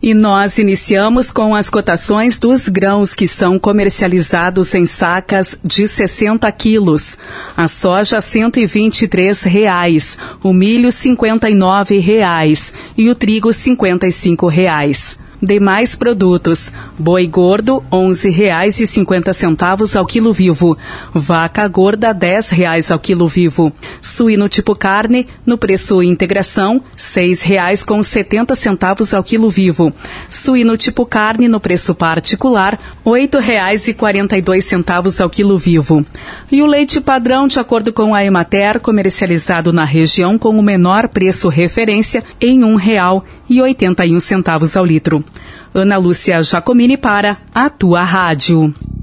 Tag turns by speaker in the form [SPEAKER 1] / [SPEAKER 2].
[SPEAKER 1] E nós iniciamos com as cotações dos grãos que são comercializados em sacas de 60 quilos. A soja R$ 123, o milho R$ 59 e o trigo R$ 55. Demais produtos: boi gordo R$ 11,50 ao quilo vivo, vaca gorda R$ 10 ao quilo vivo, suíno tipo carne no preço integração R$ 6,70 ao quilo vivo, suíno tipo carne no preço particular R$ 8,42 ao quilo vivo. E o leite padrão, de acordo com a Emater, comercializado na região com o menor preço referência em R$ 1,81 ao litro. Ana Lúcia Giacomini para a Tua Rádio.